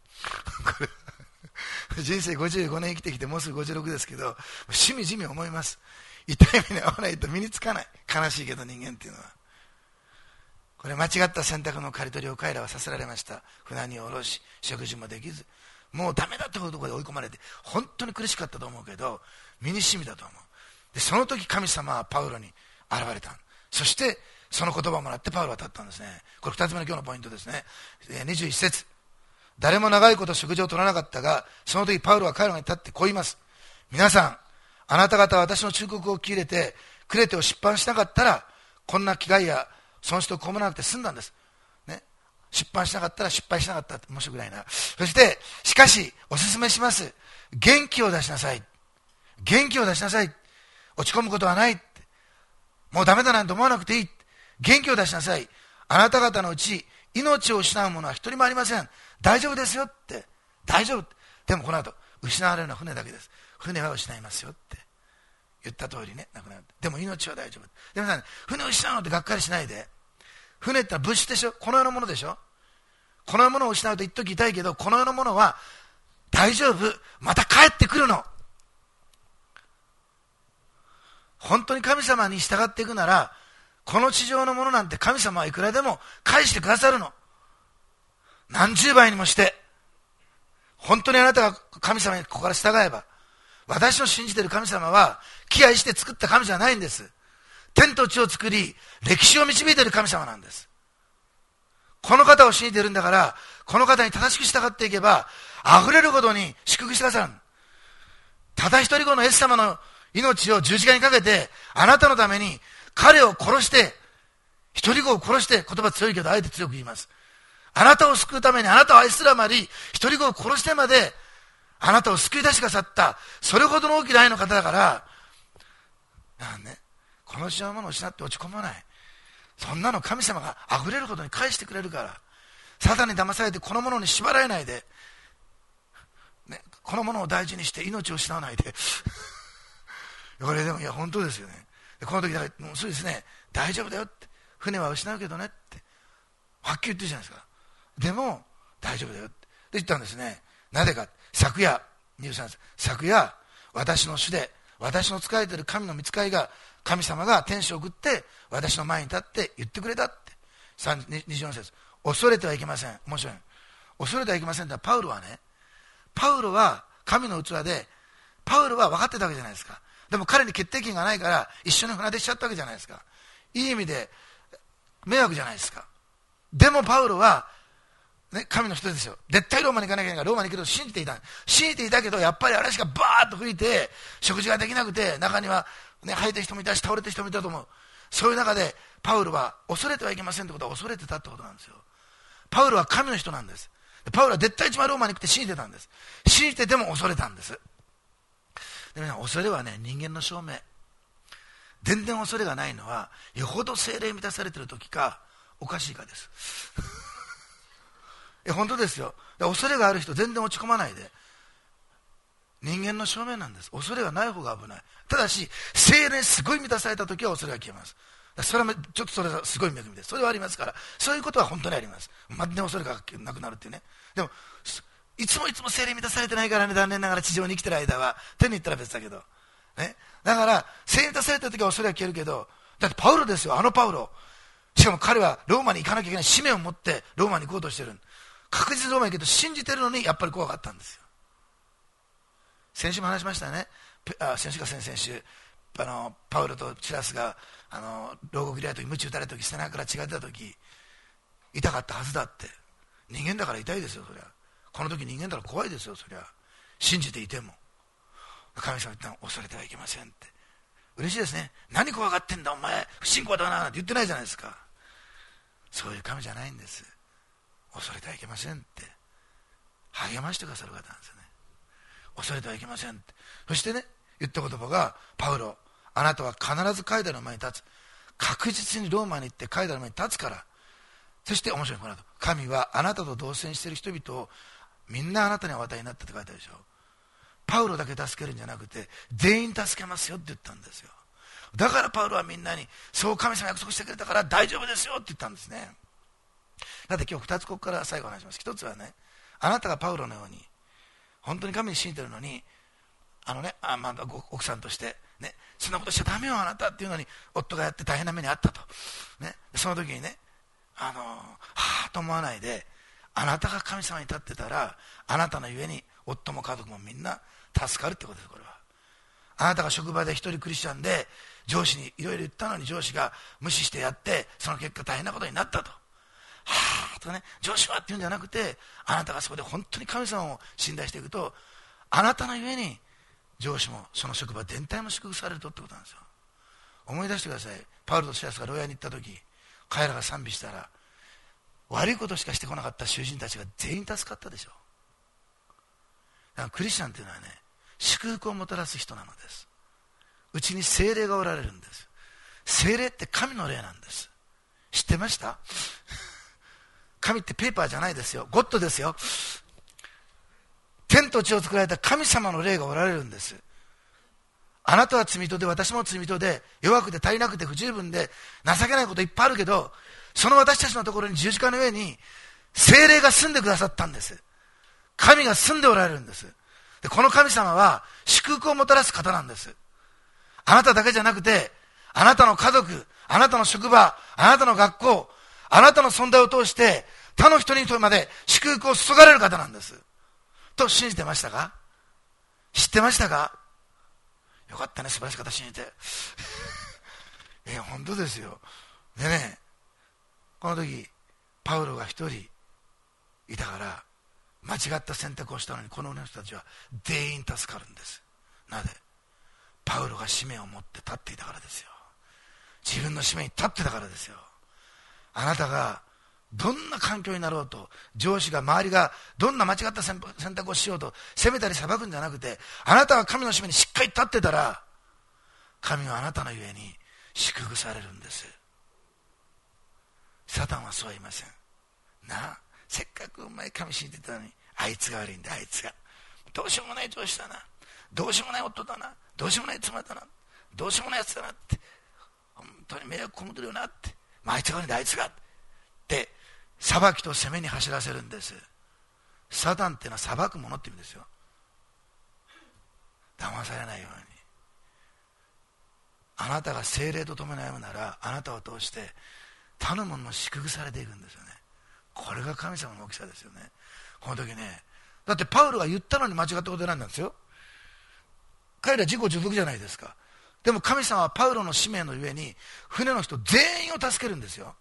人生55年生きてきてもうすぐ56ですけど、しみじみ思います。痛い目に遭わないと身につかない。悲しいけど人間っていうのはこれ間違った選択の刈り取りを彼らはさせられました。船に下ろし食事もできず、もうダメだというところで追い込まれて本当に苦しかったと思うけど、身に染みだと思う。でその時神様はパウロに現れた。そしてその言葉をもらってパウロは立ったんですね。これ2つ目の今日のポイントですね。21節、誰も長いこと食事を取らなかったが、その時パウロは彼らに立ってこう言います。皆さん、あなた方は私の忠告を聞き入れてクレテを出版しなかったら、こんな危害や損失を被らなくて済んだんです、ね、出版しなかったら失敗しなかったって面白くないな。そしてしかしお勧めします。元気を出しなさい、元気を出しなさい、落ち込むことはない、もうダメだなんて思わなくていい、元気を出しなさい、あなた方のうち命を失う者は一人もありません、大丈夫ですよって、大丈夫。でもこの後失われるのは船だけです、船は失いますよって言った通りね、なくなる。でも命は大丈夫。でもさ、船を失うのってがっかりしないで。船ってのは物質でしょ、この世のものでしょ。この世のものを失うと一時痛いけど、この世のものは大丈夫、また帰ってくるの。本当に神様に従っていくなら、この地上のものなんて神様はいくらでも返してくださるの。何十倍にもして。本当にあなたが神様にここから従えば。私の信じている神様は気合いして作った神じゃないんです。天と地を作り歴史を導いている神様なんです。この方を信じているんだから、この方に正しく従っていけば溢れるほどに祝福してくださる。ただ一人子のイエス様の命を十字架にかけて、あなたのために彼を殺して、一人子を殺して、言葉強いけどあえて強く言います、あなたを救うためにあなたを愛するあまり一人子を殺してまであなたを救い出してくださった、それほどの大きな愛の方だから、ね、この地上のものを失って落ち込まない。そんなの神様が溢れるほどに返してくれるから。サタンに騙されてこのものに縛られないで、ね、このものを大事にして命を失わないでこれでもいや本当ですよね。でこの時だからもうそうですね、大丈夫だよって、船は失うけどねってはっきり言ってるじゃないですか。でも大丈夫だよって言ったんですね。なぜか、昨夜23節、昨夜私の主で私の仕えている神の御使いが、神様が天使を送って私の前に立って言ってくれたって。24節、恐れてはいけません。面白い、恐れてはいけませんってパウロはね、パウロは神の器で、パウロは分かってたわけじゃないですか。 でも彼に決定権がないから一緒に船出しちゃったわけじゃないですか。いい意味で迷惑じゃないですか。でもパウロは、ね、神の人ですよ。絶対ローマに行かなきゃいけないからローマに行くと信じていた。信じていたけど、やっぱり嵐がバーッと吹いて食事ができなくて、中には、ね、吐いた人もいたし倒れた人もいたと思う。そういう中でパウロは恐れてはいけませんってことは恐れてたってことなんですよ。パウロは神の人なんです。パウロは絶対一番ローマに来て信じてたんです。信じてても恐れたんです。でも恐れはね、人間の証明。全然恐れがないのはよほど聖霊満たされている時かおかしいかです本当ですよ。恐れがある人全然落ち込まないで、人間の証明なんです。恐れがない方が危ない。ただし聖霊すごい満たされた時は恐れが消えます。それはちょっとそれはすごい恵みです。それはありますから、そういうことは本当にあります。全く恐れがなくなるっていうね。でもいつも聖霊満たされてないからね、残念ながら地上に生きてる間は天に行ったら別だけどね。だから聖霊満たされた時は恐れは消えるけど、だってパウロですよ、あのパウロ。しかも彼はローマに行かなきゃいけない使命を持ってローマに行こうとしてる。確実にローマに行けと信じてるのにやっぱり怖かったんですよ。先週も話しましたね。先週か先々週、パウロとシラスが牢獄である時、鞭打たれた時、背中から血が出た時、痛かったはずだって。人間だから痛いですよ、そりゃ。この時人間だから怖いですよ、そりゃ。信じていても。神様言ったの、恐れてはいけませんって。嬉しいですね。何怖がってんだお前、不信仰だななんて言ってないじゃないですか。そういう神じゃないんです。恐れてはいけませんって励ましてくださる方なんですよね。恐れてはいけませんって。そしてね、言った言葉が、パウロ、あなたは必ずカイサルの前に立つ。確実にローマに行ってカイサルの前に立つから。そして面白いこの後、神はあなたと同棲している人々をみんなあなたにお与えになったって書いてあるでしょ。パウロだけ助けるんじゃなくて全員助けますよって言ったんですよ。だからパウロはみんなに、そう神様約束してくれたから大丈夫ですよって言ったんですね。だって今日2つここから最後話します。一つはね、あなたがパウロのように本当に神に信じてるのに、奥さんとして、ね、そんなことしちゃダメよあなたっていうのに夫がやって大変な目にあったと、ね、その時にね、はぁと思わないで、あなたが神様に立ってたら、あなたのゆえに夫も家族もみんな助かるってことです。これはあなたが職場で一人クリスチャンで上司にいろいろ言ったのに上司が無視してやって、その結果大変なことになったと、はぁとかね、上司はっていうんじゃなくて、あなたがそこで本当に神様を信頼していくと、あなたのゆえに上司もその職場全体も祝福されるとってことなんですよ。思い出してください。パウロとシラスが牢屋に行った時、彼らが賛美したら、悪いことしかしてこなかった囚人たちが全員助かったでしょ。だからクリスチャンというのはね、祝福をもたらす人なのです。うちに聖霊がおられるんです。聖霊って神の霊なんです。知ってました？神ってペーパーじゃないですよ。ゴッドですよ。天と地を作られた神様の霊がおられるんです。あなたは罪人で、私も罪人で、弱くて足りなくて不十分で情けないこといっぱいあるけど、その私たちのところに十字架の上に聖霊が住んでくださったんです。神が住んでおられるんです。でこの神様は祝福をもたらす方なんです。あなただけじゃなくて、あなたの家族、あなたの職場、あなたの学校、あなたの存在を通して他の人にまで祝福を注がれる方なんですと信じてましたか？知ってましたか？よかったね、素晴らしい方信じて本当ですよ。でね、この時パウロが一人いたから間違った選択をしたのに、この人たちは全員助かるんです。なぜ？パウロが使命を持って立っていたからですよ。自分の使命に立ってたからですよ。あなたがどんな環境になろうと、上司が周りがどんな間違った選択をしようと責めたり裁くんじゃなくて、あなたが神の使命にしっかり立ってたら、神はあなたのゆえに祝福されるんです。サタンはそうは言いません。なあ、せっかくお前神信じてたのに、あいつが悪いんだ、あいつが。どうしようもない上司だな、どうしようもない夫だな、どうしようもない妻だな、どうしようもないやつだなって、本当に迷惑被ってるよなって、あいつが悪いんだ、あいつがって裁きと責めに走らせるんです。サタンっていうのは裁くものって意味ですよ。騙されないように。あなたが聖霊と共に歩むなら、あなたを通して他の者も祝福されていくんですよね。これが神様の大きさですよね。この時ね、だってパウロが言ったのに間違ったこと選んだんですよ。 彼ら自己自足じゃないですか。でも神様はパウロの使命のゆえに船の人全員を助けるんですよ。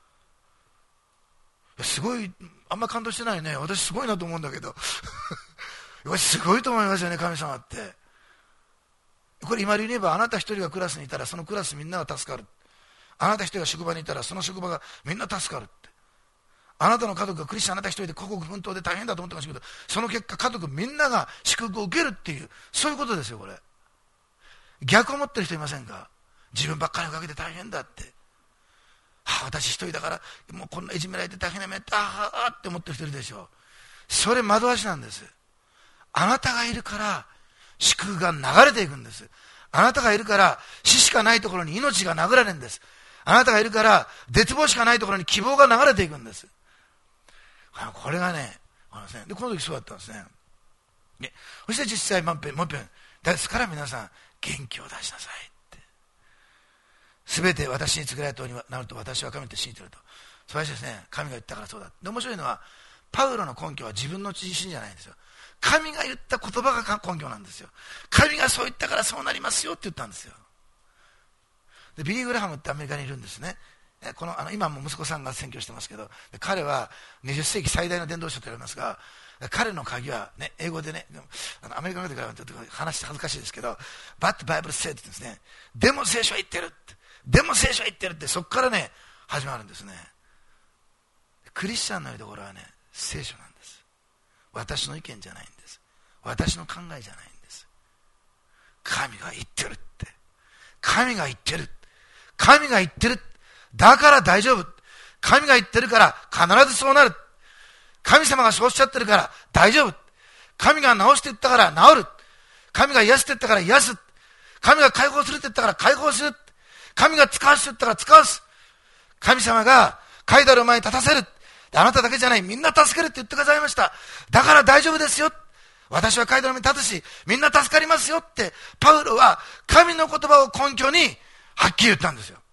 すごい、あんま感動してないね。私すごいなと思うんだけどすごいと思いますよね、神様って。これ今で言えば、あなた一人がクラスにいたらそのクラスみんなが助かる。あなた一人が職場にいたらその職場がみんな助かるって。あなたの家族がクリスチャン、あなた一人で孤国奮闘で大変だと思ってましたけど、その結果家族みんなが祝福を受けるっていう、そういうことですよ。これ逆を持ってる人いませんか？自分ばっかりをかけて大変だって、私一人だからもうこんないじめられて大変な目ってって思ってる人いるでしょ。それ惑わしなんです。あなたがいるから祝福が流れていくんです。あなたがいるから死しかないところに命が流れるんです。あなたがいるから絶望しかないところに希望が流れていくんです。これがね、でこの時そうだったんですね。そして実際もう一遍ですから皆さん元気を出しなさいって。すべて私に作られたようになると私は神って信じていると。素晴らしいですね。神が言ったからそうだ。で面白いのはパウロの根拠は自分の自信じゃないんですよ。神が言った言葉が根拠なんですよ。神がそう言ったからそうなりますよって言ったんですよ。でビリー・グラハムってアメリカにいるんですね。今も息子さんが宣教してますけど、彼は20世紀最大の伝道者と言われますが、彼の鍵は、ね、英語でね、アメリカの方から話して恥ずかしいですけど、But Bible said って言うんですね。でも聖書は言ってるって。でも聖書は言ってるって、そこからね、始まるんですね。クリスチャンの言うところはね、聖書なんです。私の意見じゃないんです。私の考えじゃないんです。神が言ってるって。神が言ってる。神が言ってる。だから大丈夫。神が言ってるから必ずそうなる。神様がそうおっしゃってるから大丈夫。神が治して言ったから治る。神が癒して言ったから癒す。神が解放するって言ったから解放する。神が使わすって言ったから使わす。神様がカイダルを前に立たせる。あなただけじゃない、みんな助けるって言ってくださいました。だから大丈夫ですよ。私はカイダルの前に立つし、みんな助かりますよって、パウロは神の言葉を根拠にはっきり言ったんですよ。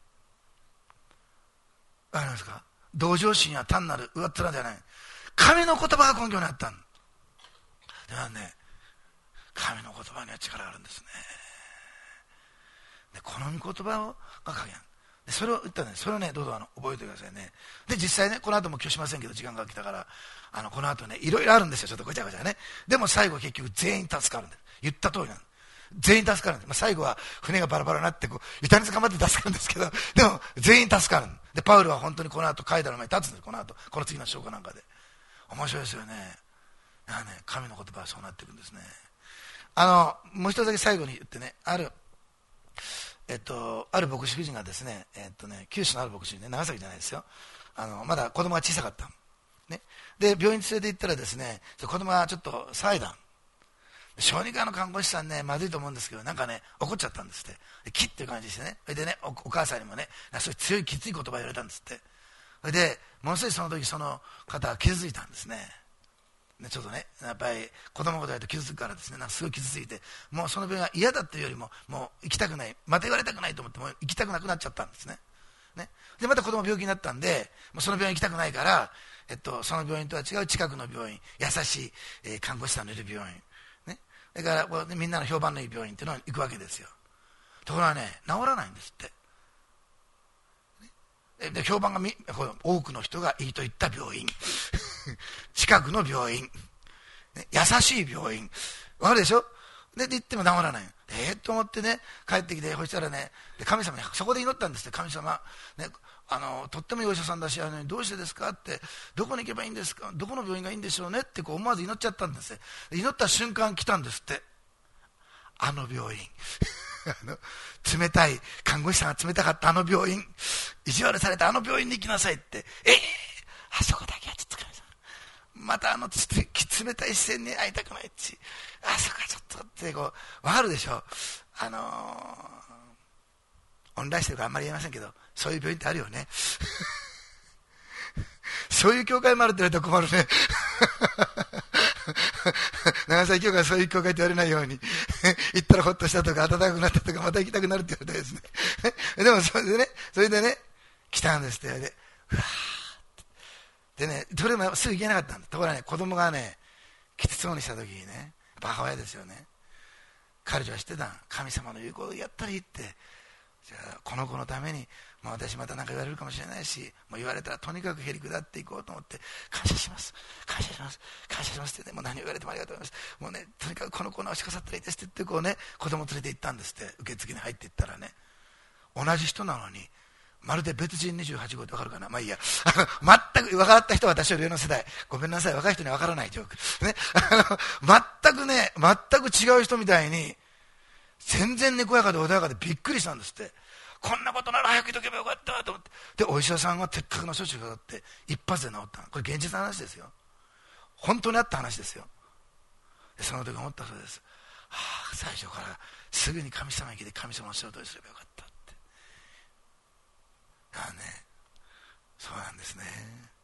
わかりますか？同情心は単なる上っ面じゃない。神の言葉が根拠になったんではね、神の言葉には力があるんですね。でこの御言葉が鍵なんで、それを言ったんです。それをね、どうぞ覚えてくださいね。で実際ね、この後も今日しませんけど時間が来たから、この後ね、いろいろあるんですよ。ちょっとごちゃごちゃね。でも最後結局全員助かるんです。言った通りなんです。全員助かるんです。最後は船がバラバラになって板に捕まって助かるんですけど、でも全員助かる。でパウルは本当にこの後カイダルの前に立つんです。この後この次の章かなんかで面白いですよね。神の言葉はそうなっていくんですね。もう一つだけ最後に言ってね、ある牧師夫人がですね、九州のある牧師ね、長崎じゃないですよ。まだ子供が小さかった、ね、で病院に連れて行ったらですね、子供がちょっと騒いだ。小児科の看護師さんね、まずいと思うんですけど、なんかね、怒っちゃったんですって。キッっていう感じでしてね。それでね、お母さんにもね、そういう強いきつい言葉を言われたんですって。それで、ものすごいその時その方は傷ついたんですね。ちょっとね、やっぱり子供のこと言われると傷つくからですね、なんかすごい傷ついて、もうその病院が嫌だっていうよりも、もう行きたくない、また言われたくないと思って、もう行きたくなくなっちゃったんですね。で、また子供病気になったんで、もうその病院行きたくないから、その病院とは違う近くの病院、優しい、看護師さんのいる病院。だからみんなの評判のいい病院っていうのに行くわけですよ。ところがね、治らないんですって。で評判が多くの人がいいと言った病院近くの病院、優しい病院、わかるでしょ。で行っても治らない。と思ってね、帰ってきて、そしたらね、神様にそこで祈ったんですって。神様、ね、とってもいいお医者さんだし、どうしてですかって、どこに行けばいいんですか、どこの病院がいいんでしょうねって思わず祈っちゃったんです。祈った瞬間来たんですって、病院冷たい看護師さんが冷たかった病院、意地悪された病院に行きなさいって。あそこだけはちょっと神様、また冷たい視線に会いたくないし、あそこはちょっとって分かるでしょ。オンラインしてるからあんまり言えませんけど、そういう病院ってあるよねそういう教会もあるって言われたら困るね長崎教会はそういう教会って言われないように行ったらほっとしたとか暖かくなったとかまた行きたくなるって言われたですねでもそれでね来たんですって。でうわーでね、それもすぐ行けなかったんだ。ところがね、子供がねきつそうにした時にね、母親ですよね、 彼女は知ってた。神様の言うことをやったらいいって。じゃあこの子のために、私また何か言われるかもしれないし、もう言われたらとにかくへり下っていこうと思って、感謝します、感謝します、感謝しますってね、もう何を言われてもありがとうございます、もうね、とにかくこの子の押し飾ったらいいですって言って、こうね、子供連れて行ったんですって。受付に入っていったらね、同じ人なのに、まるで別人28号って分かるかな、まあいいや、全く分かった人は私より上の世代、ごめんなさい、若い人には分からないジョーク、ね、全くね、全く違う人みたいに、全然猫やかで穏やかでびっくりしたんですって。こんなことなら早く言っとけばよかったと思って、でお医者さんは的確な処置があって一発で治ったの。これ現実の話ですよ、本当にあった話ですよ。でその時思ったそうです。最初からすぐに神様に来て神様の仕事をすればよかったって。そうなんですね。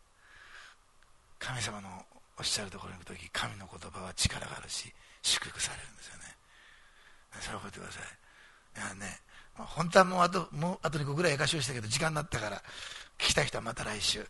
神様のおっしゃるところに行く時、神の言葉は力があるし祝福されるんですよね。それを覚えてください。本当はもうあと2個ぐらい歌唱したけど時間になったから、聞きたい人はまた来週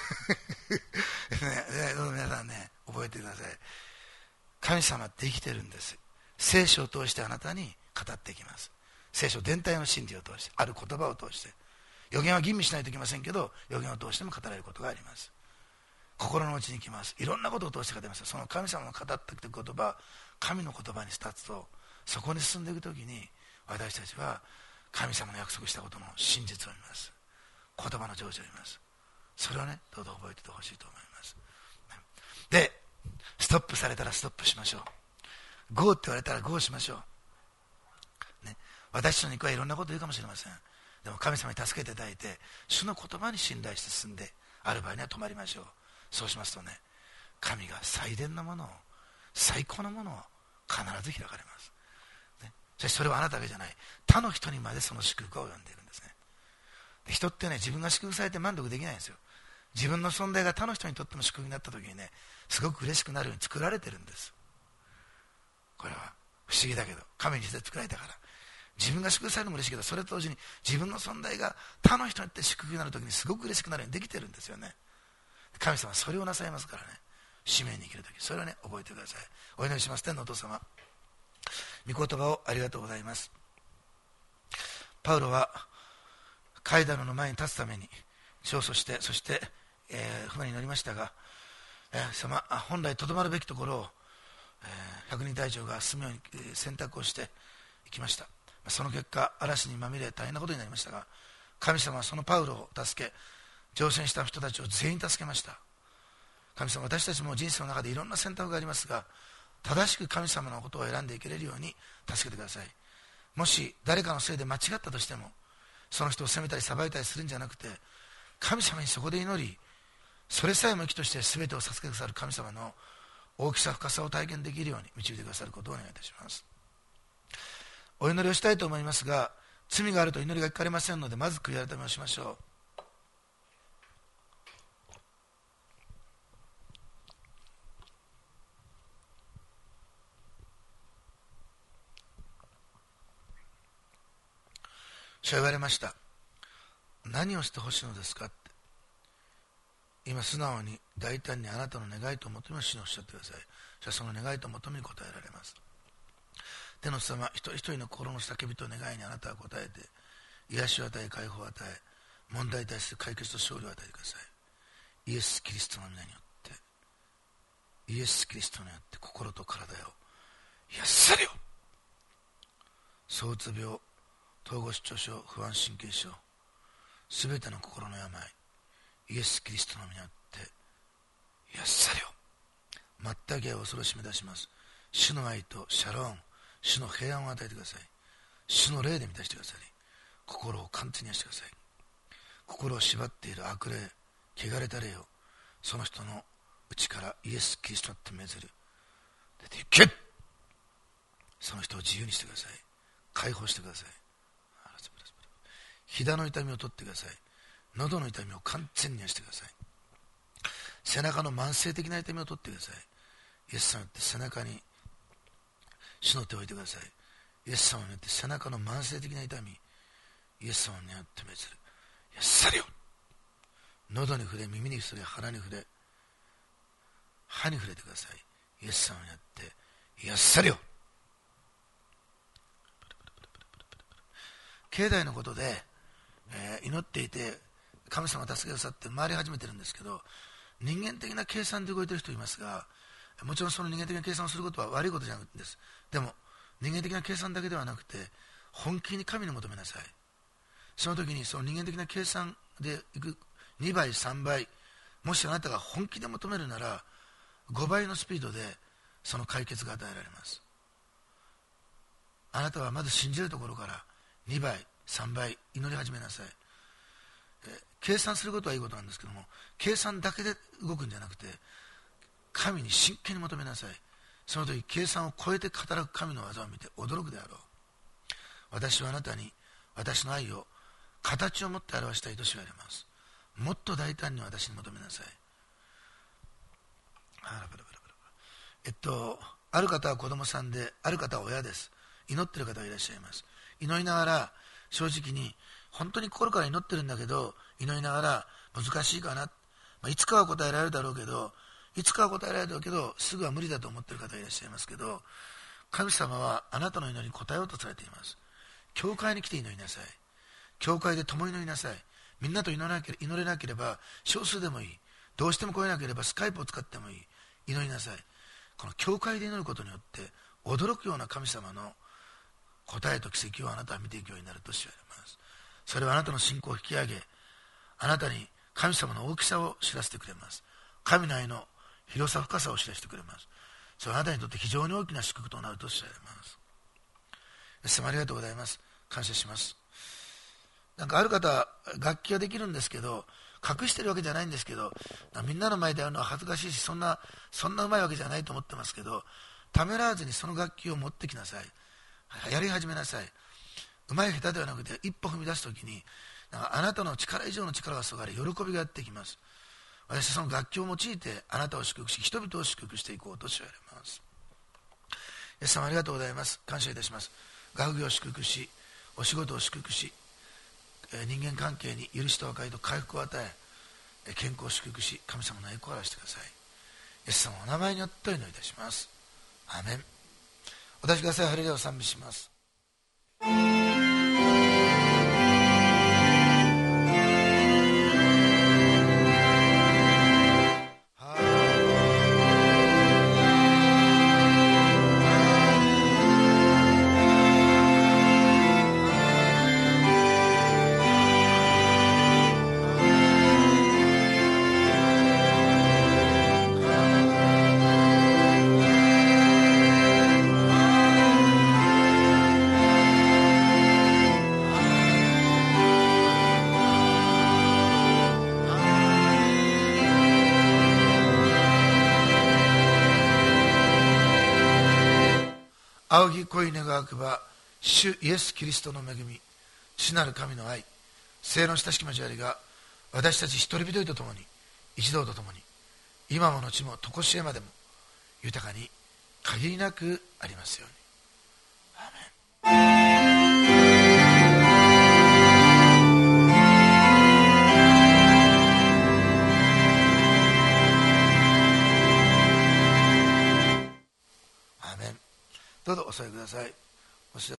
どうぞ皆さんね、覚えてください。神様って生きてるんです。聖書を通してあなたに語っていきます。聖書全体の真理を通して、ある言葉を通して。予言は吟味しないといけませんけど、予言を通しても語られることがあります。心の内に来ます。いろんなことを通して語ります。その神様の語ってきた言葉、神の言葉に立つと、そこに進んでいくときに、私たちは神様の約束したことの真実を見ます。言葉の成就を見ます。それをね、どうぞ覚えててほしいと思います。で、ストップされたらストップしましょう。ゴーって言われたらゴーしましょう。私の肉はいろんなこと言うかもしれません。でも神様に助けていただいて、主の言葉に信頼して進んで、ある場合には止まりましょう。そうしますとね、神が最善のものを、最高のものを必ず開かれます。それはあなただけじゃない、他の人にまでその祝福が及んでいるんですね。で人ってね、自分が祝福されて満足できないんですよ。自分の存在が他の人にとっても祝福になった時にね、すごく嬉しくなるように作られてるんです。これは不思議だけど、神にして作られたから、自分が祝福されるのも嬉しいけど、それと同時に自分の存在が他の人にとって祝福になる時にすごく嬉しくなるようにできてるんですよね。神様はそれをなさいますからね。使命に生きる時、それをね、覚えてください。お祈りします。天のお父様、御言葉をありがとうございます。パウロはカイダロの前に立つために上訴して、そして、船に乗りましたが、本来とどまるべきところを、百人隊長が進むように選択をしていきました。その結果、嵐にまみれ大変なことになりましたが、神様はそのパウロを助け、乗船した人たちを全員助けました。神様、私たちも人生の中でいろんな選択がありますが、正しく神様のことを選んでいけれるように助けてください。もし誰かのせいで間違ったとしても、その人を責めたり裁いたりするんじゃなくて、神様にそこで祈り、それさえも生きとして全てを授けてくださる神様の大きさ深さを体験できるように導いてくださることをお願いいたします。お祈りをしたいと思いますが、罪があると祈りが聞かれませんので、まず悔い改めをしましょう。主は言われました。何をしてほしいのですかって。今素直に大胆にあなたの願いと求めを主におっしゃってください。主はその願いと求めに応えられます。天の父様、一人一人の心の叫びと願いにあなたは応えて、癒しを与え、解放を与え、問題に対する解決と勝利を与えてください。イエス・キリストの皆によって、イエス・キリストによって心と体を癒されよ。躁うつ病、統合失調症、不安神経症、すべての心の病、イエス・キリストの皆によって癒されよ。全く愛を恐ろしめ出します。主の愛とシャローン、主の平安を与えてください。主の霊で満たしてください。心を完全に癒してください。心を縛っている悪霊、汚れた霊をその人の内からイエス・キリストによって命ずる。出ていけ。その人を自由にしてください。解放してください。膝の痛みを取ってください。喉の痛みを完全に癒してください。背中の慢性的な痛みを取ってください。イエス様によって背中に主の手を置いてください。イエス様によって背中の慢性的な痛み、イエス様によって命ずる。癒されよ。喉に触れ、耳に触れ、腹に触れ、歯に触れてください。イエス様によって癒されよ。 境内のことで、祈っていて神様が助けくださって回り始めてるんですけど、人間的な計算で動いている人いますが、もちろんその人間的な計算をすることは悪いことじゃないんです。でも人間的な計算だけではなくて、本気に神に求めなさい。その時にその人間的な計算でいく2倍3倍、もしあなたが本気で求めるなら5倍のスピードでその解決が与えられます。あなたはまず信じるところから2倍3倍祈り始めなさい。計算することはいいことなんですけども、計算だけで動くんじゃなくて、神に真剣に求めなさい。その時計算を超えて働く神の技を見て驚くであろう。私はあなたに私の愛を形を持って表したいと知られます。もっと大胆に私に求めなさい。ある方は子供さんで、ある方は親です。祈っている方がいらっしゃいます。祈りながら、正直に本当に心から祈ってるんだけど、祈りながら難しいかな、いつかは答えられるだろうけど、すぐは無理だと思っている方がいらっしゃいますけど、神様はあなたの祈りに応えようとされています。教会に来て祈りなさい。教会で共に祈りなさい。みんなと祈れなければ少数でもいい。どうしても来れなければスカイプを使ってもいい。祈りなさい。この教会で祈ることによって驚くような神様の答えと奇跡をあなたは見ていくようになると知られます。それはあなたの信仰を引き上げ、あなたに神様の大きさを知らせてくれます。神の愛の広さ深さを知らせてくれます。それはあなたにとって非常に大きな祝福となると知られます。イエス様ありがとうございます。感謝します。なんかある方、楽器はできるんですけど、隠してるわけじゃないんですけど、みんなの前でやるのは恥ずかしいし、そんなうまいわけじゃないと思ってますけど、ためらわずにその楽器を持ってきなさい。やり始めなさい。うまい下手ではなくて、一歩踏み出すときに、あなたの力以上の力が注がれ、喜びがやってきます。私はその楽器を用いて、あなたを祝福し、人々を祝福していこうと知られます。イエス様ありがとうございます。感謝いたします。学業を祝福し、お仕事を祝福し、人間関係に許しと和解と回復を与え、健康を祝福し、神様の栄光を表してください。イエス様のお名前によってお祈りいたします。アーメン。お立ちください。ハレルヤを賛美します。仰ぎ恋願わくば、主イエス・キリストの恵み、父なる神の愛、聖の親しき交わりが、私たち一人一人と共に、一同と共に、今も後も常しえまでも、豊かに限りなくありますように。アーメン。どうぞお座りください。